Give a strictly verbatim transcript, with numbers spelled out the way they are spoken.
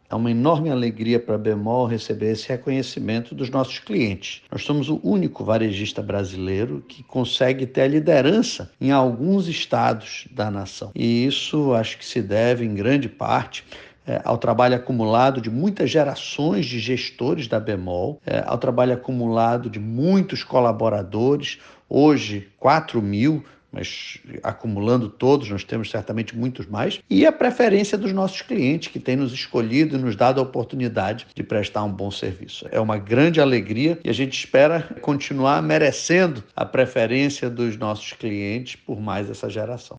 É uma enorme alegria para a Bemol receber esse reconhecimento dos nossos clientes. Nós somos o único varejista brasileiro que consegue ter a liderança em alguns estados da nação. E isso acho que se deve, em grande parte, É, ao trabalho acumulado de muitas gerações de gestores da Bemol, é, ao trabalho acumulado de muitos colaboradores, hoje quatro mil, mas acumulando todos, nós temos certamente muitos mais, e a preferência dos nossos clientes, que têm nos escolhido e nos dado a oportunidade de prestar um bom serviço. É uma grande alegria e a gente espera continuar merecendo a preferência dos nossos clientes por mais essa geração.